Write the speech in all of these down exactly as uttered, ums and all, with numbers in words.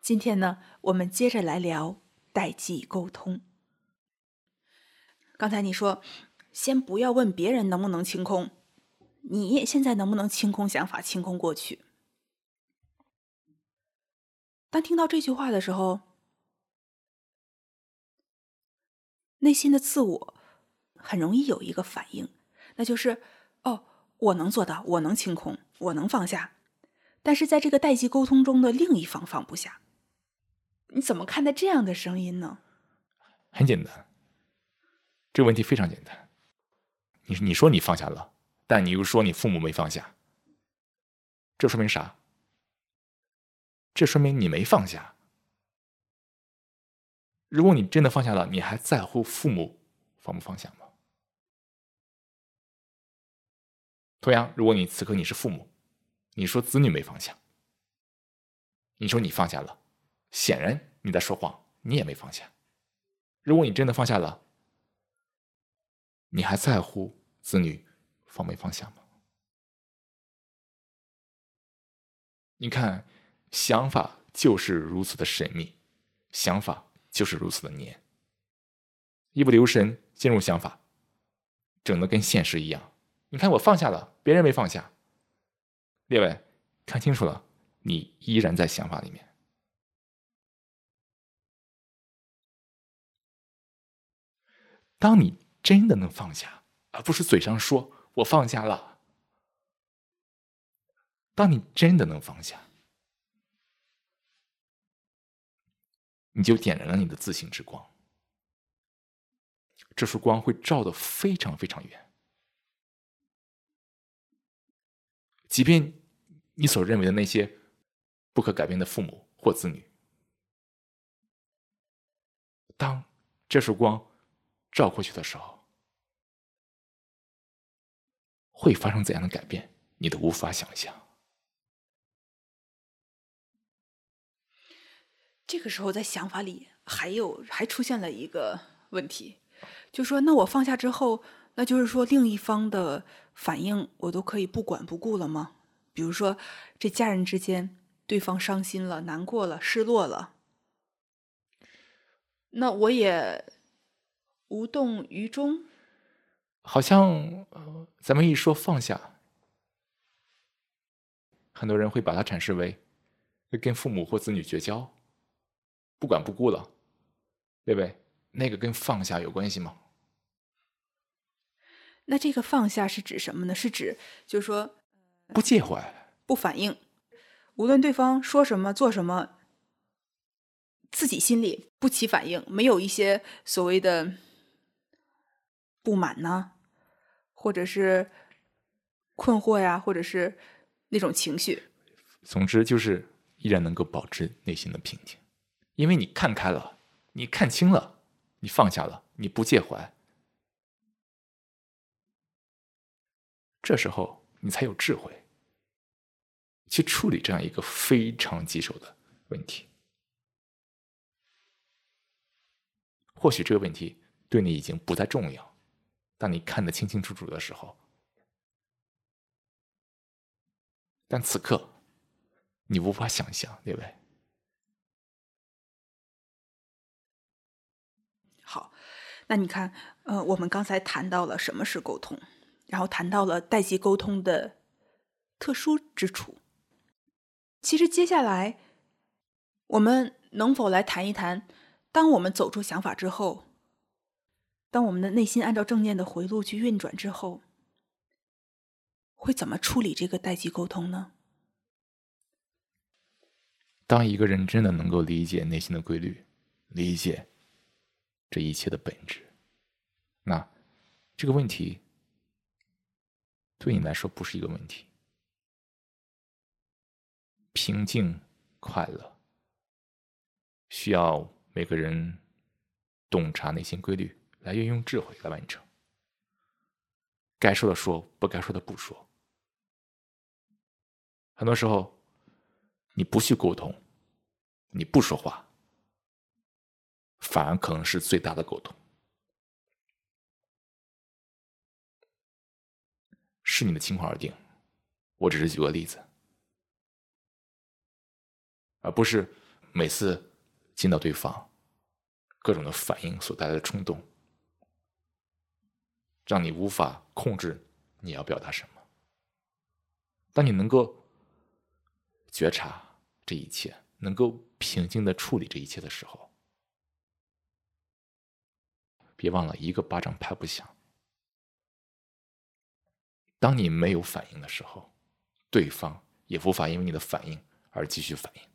今天呢，我们接着来聊代际沟通。刚才你说，先不要问别人能不能清空，你现在能不能清空想法，清空过去？当听到这句话的时候，内心的自我很容易有一个反应，那就是哦，我能做到，我能清空，我能放下。但是在这个代际沟通中的另一方放不下，你怎么看待这样的声音呢？ 很简单，这个问题非常简单。你你说你放下了，但你又说你父母没放下，这说明啥？这说明你没放下。如果你真的放下了，你还在乎父母放不放下吗？同样，如果你此刻你是父母，你说子女没放下，你说你放下了，显然你在说谎，你也没放下。如果你真的放下了，你还在乎子女放没放下吗？你看，想法就是如此的神秘，想法就是如此的黏，一不留神进入想法，整得跟现实一样。你看我放下了，别人没放下。列位，看清楚了，你依然在想法里面。当你真的能放下，而不是嘴上说我放下了，当你真的能放下，你就点燃了你的自信之光，这束光会照得非常非常远。即便你所认为的那些不可改变的父母或子女，当这束光照过去的时候，会发生怎样的改变，你都无法想象。 这个时候在想法里还有还出现了一个问题，就说那我放下之后，那就是说另一方的反应我都可以不管不顾了吗？比如说这家人之间，对方伤心了、难过了、失落了，那我也无动于衷。 好像、呃、咱们一说放下，很多人会把它阐释为跟父母或子女绝交，不管不顾了，对不对？那个跟放下有关系吗？ 那这个放下是指什么呢？是指就是说不介怀， 不反应，无论对方说什么做什么，自己心里不起反应，没有一些所谓的不满呢，或者是困惑呀，或者是那种情绪。 总之就是依然能够保持内心的平静，因为你看开了，你看清了，你放下了，你不介怀，这时候你才有智慧去处理这样一个非常棘手的问题。或许这个问题对你已经不再重要，当你看得清清楚楚的时候，但此刻你无法想象，对不对？ 好，那你看，呃，我们刚才谈到了什么是沟通，然后谈到了代际沟通的特殊之处。其实接下来，我们能否来谈一谈，当我们走出想法之后，当我们的内心按照正念的回路去运转之后，会怎么处理这个代际沟通呢？ 当一个人真的能够理解内心的规律，理解这一切的本质，那这个问题对你来说不是一个问题。平静、快乐，需要每个人洞察内心规律，来运用智慧来完成。该说的说，不该说的不说。很多时候，你不去沟通，你不说话，反而可能是最大的沟通。是你的情况而定，我只是举个例子，而不是每次见到对方各种的反应所带来的冲动，让你无法控制你要表达什么。当你能够觉察这一切，能够平静地处理这一切的时候，别忘了一个巴掌拍不响。当你没有反应的时候，对方也无法因为你的反应而继续反应。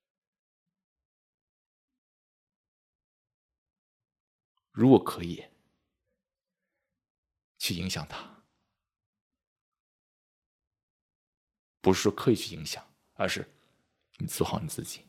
如果可以，去影响他，不是说刻意去影响，而是你做好你自己，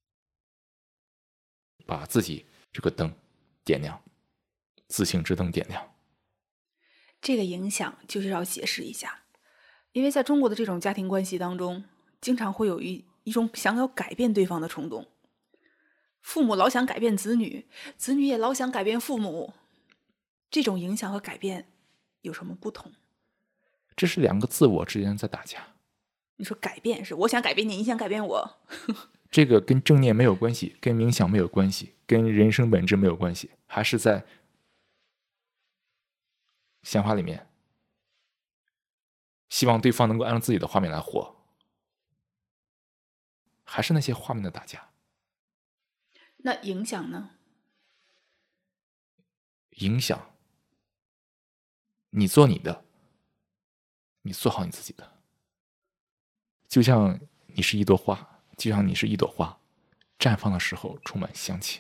把自己这个灯点亮，自行之灯点亮。 这个影响就是要解释一下，因为在中国的这种家庭关系当中，经常会有一一种想要改变对方的冲动。父母老想改变子女，子女也老想改变父母，这种影响和改变有什么不同？ 这是两个自我之间在打架。 你说改变是我想改变你，你想改变我， 这个跟正念没有关系，跟冥想没有关系，跟人生本质没有关系，还是在想法里面希望对方能够按照自己的画面来活，还是那些画面的打架。 那影响呢？ 影响你做你的，你做好你自己的。就像你是一朵花，就像你是一朵花，绽放的时候充满香气，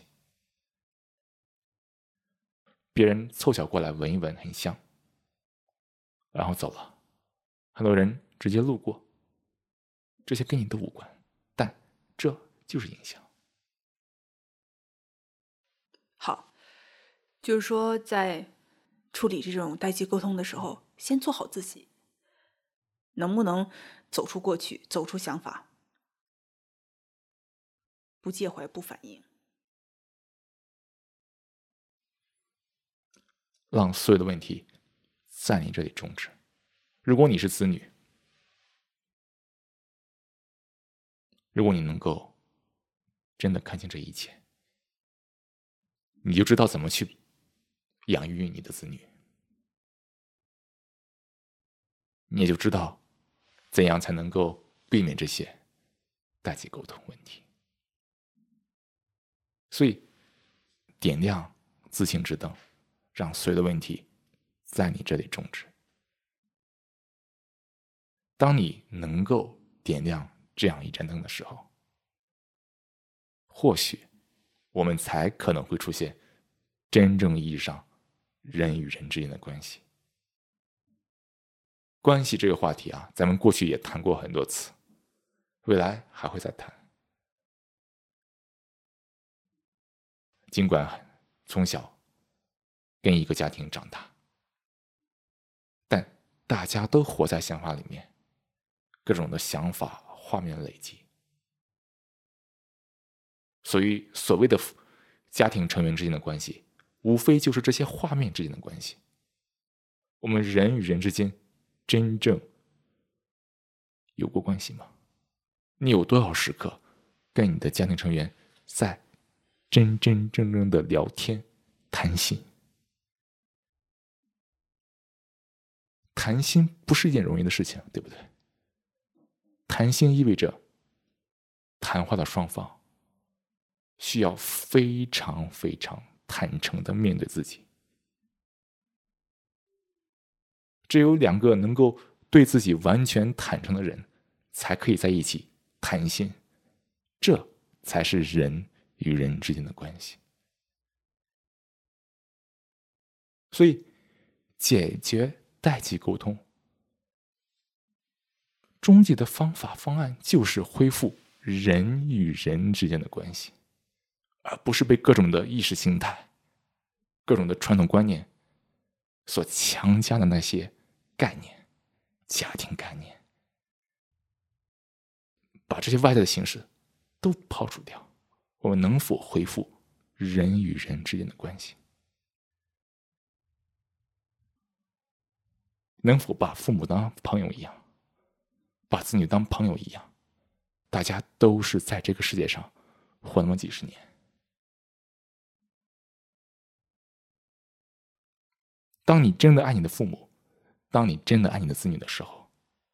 别人凑巧过来闻一闻，很香，然后走了。很多人直接路过，这些跟你都无关，但这就是影响。 好，就是说在处理这种代际沟通的时候，先做好自己，能不能走出过去，走出想法，不介怀，不反应， 让所有的问题在你这里终止。如果你是子女，如果你能够真的看清这一切，你就知道怎么去养育你的子女，你也就知道怎样才能够避免这些代际沟通问题。所以点亮自行之灯，让所有的问题在你这里终止。当你能够点亮这样一盏灯的时候，或许我们才可能会出现真正意义上人与人之间的关系。关系这个话题啊，咱们过去也谈过很多次，未来还会再谈。尽管从小跟一个家庭长大，但大家都活在想法里面，各种的想法画面累积。所以所谓的家庭成员之间的关系，无非就是这些画面之间的关系。我们人与人之间真正有过关系吗？你有多少时刻跟你的家庭成员在真真正正的聊天谈心？谈心不是一件容易的事情，对不对？谈心意味着谈话的双方需要非常非常坦诚的面对自己。只有两个能够对自己完全坦诚的人，才可以在一起谈心，这才是人与人之间的关系。所以解决代际沟通终极的方法方案就是恢复人与人之间的关系，而不是被各种的意识形态、各种的传统观念所强加的那些概念、家庭概念，把这些外在的形式都抛除掉。我们能否恢复人与人之间的关系？能否把父母当朋友一样，把子女当朋友一样？大家都是在这个世界上活那么几十年。当你真的爱你的父母，当你真的爱你的子女的时候，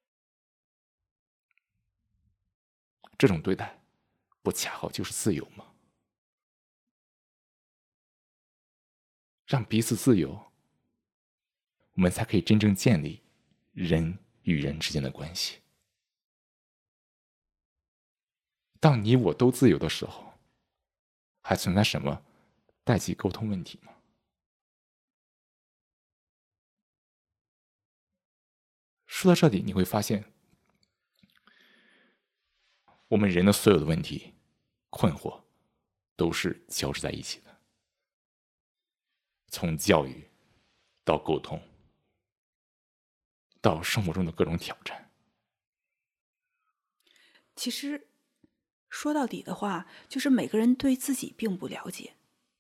这种对待不恰好就是自由吗？让彼此自由，我们才可以真正建立人与人之间的关系。当你我都自由的时候，还存在什么代际沟通问题吗？说到这里，你会发现，我们人的所有的问题、困惑，都是交织在一起的。从教育到沟通，到生活中的各种挑战。 其实说到底的话，就是每个人对自己并不了解，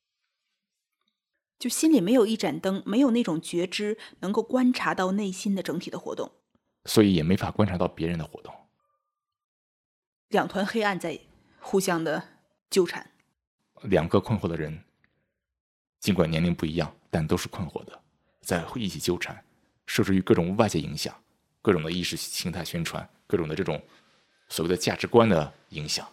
就心里没有一盏灯，没有那种觉知，能够观察到内心的整体的活动， 所以也没法观察到别人的活动。 两团黑暗在互相的纠缠。 两个困惑的人，尽管年龄不一样，但都是困惑的，在一起纠缠，受制于各种外界影响，各种的意识形态宣传，各种的这种所谓的价值观的影响。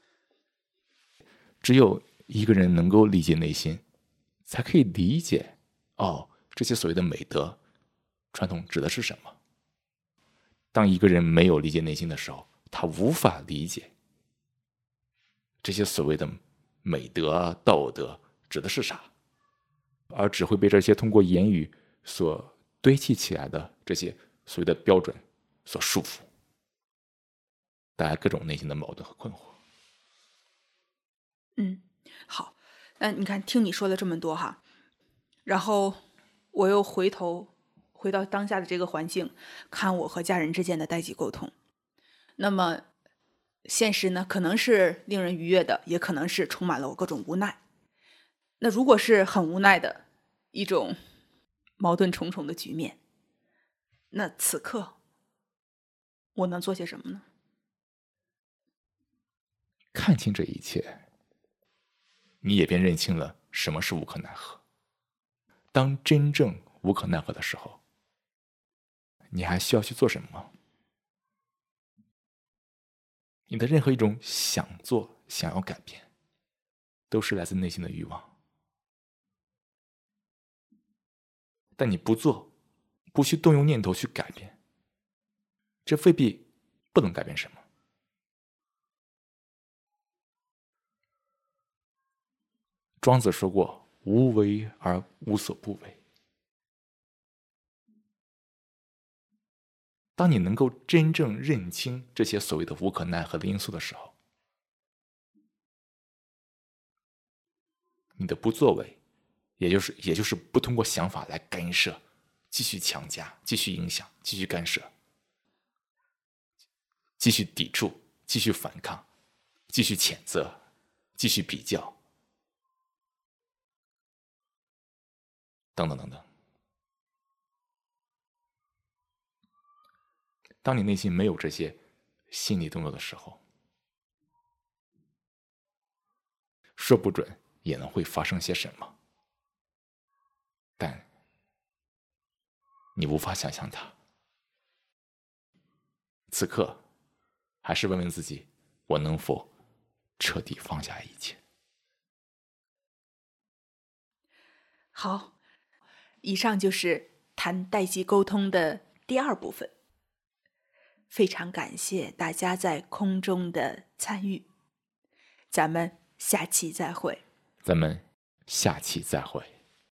只有一个人能够理解内心，才可以理解哦，这些所谓的美德传统指的是什么。当一个人没有理解内心的时候，他无法理解这些所谓的美德啊、道德指的是啥，而只会被这些通过言语所堆砌起来的这些所谓的标准所束缚，带来各种内心的矛盾和困惑。 嗯，好，那你看，听你说了这么多哈，然后我又回头回到当下的这个环境，看我和家人之间的代际沟通。那么现实呢，可能是令人愉悦的，也可能是充满了我各种无奈。那如果是很无奈的一种矛盾重重的局面，那此刻我能做些什么呢？ 看清这一切，你也便认清了什么是无可奈何。当真正无可奈何的时候，你还需要去做什么吗？你的任何一种想做、想要改变，都是来自内心的欲望。但你不做，不去动用念头去改变，这未必不能改变什么。庄子说过：“无为而无所不为。”当你能够真正认清这些所谓的无可奈何的因素的时候，你的不作为，也就是也就是不通过想法来干涉，继续强加，继续影响，继续干涉，继续抵触，继续反抗，继续谴责，继续比较，等等等等。当你内心没有这些心理动作的时候，说不准也能会发生些什么，但你无法想象它。此刻，还是问问自己，我能否彻底放下一切？ 好，以上就是谈代际沟通的第二部分。非常感谢大家在空中的参与，咱们下期再会。 咱们下期再会。